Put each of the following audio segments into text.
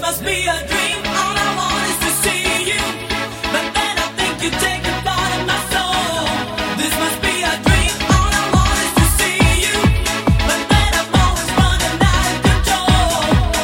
must be a dream. All I want is to see you, but then I think you take a part of my soul. This must be a dream. All I want is to see you, but then I'm always running out of control.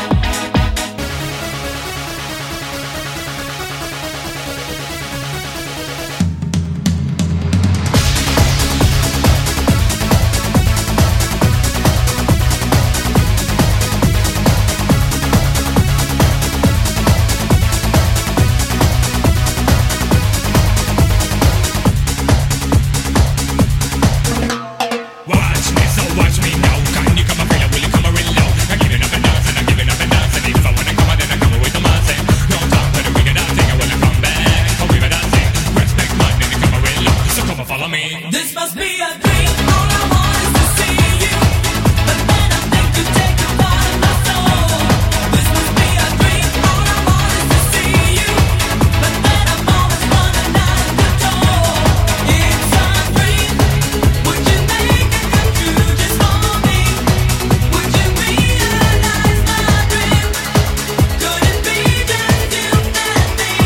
Watch me now. Can you come up here? Will you come real low? I'm giving up and dancing, I'm giving up and dancing. If I wanna come out, then I come with the massing. No time for the wicked dancing, I wanna come back. Come with the dancing. Respect man, then you come real low. So come and follow me. This must be a dream. All I want is to see you, but then I think you take a part of my soul. This must be a dream. All I want is to see you, but then I'm always running out of control. It's a dream. Would you make it come true just for me? Would you realize my dream? Could it be just you and me?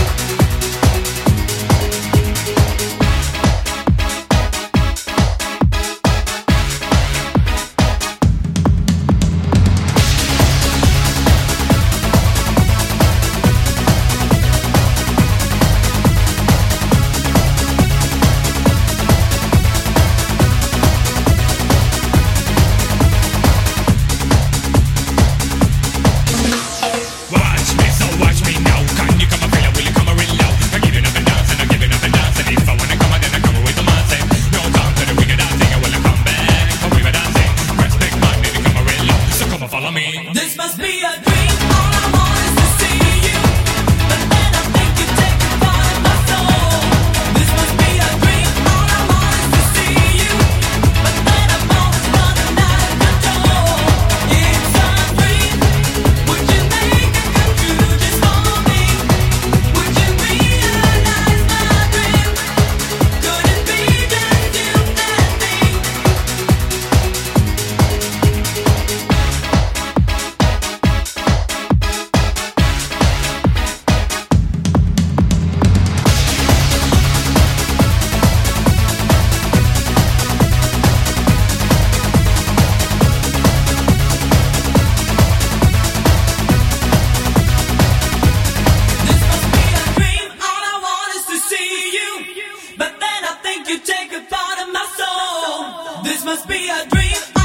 Watch me now. Can you come up here? Will you come real low? I'm giving up and dancing, I'm giving up and dancing. If I wanna come out, then I come with the massing. No time for the wicked dancing, I wanna come back. Come with the dancing. Respect man, then you come real low. So come and follow me. This must be a dream. All I want is to see you, but then I think you take a part of my soul. This must be a dream. All I want is to see you, but then I'm always running out of control. It's a dream. Would you make it come true just for me? Would you realize my dream? Could it be just you and me? This must be a dream. All I want is to see you, but then I think you take a part of my soul. This must be a dream.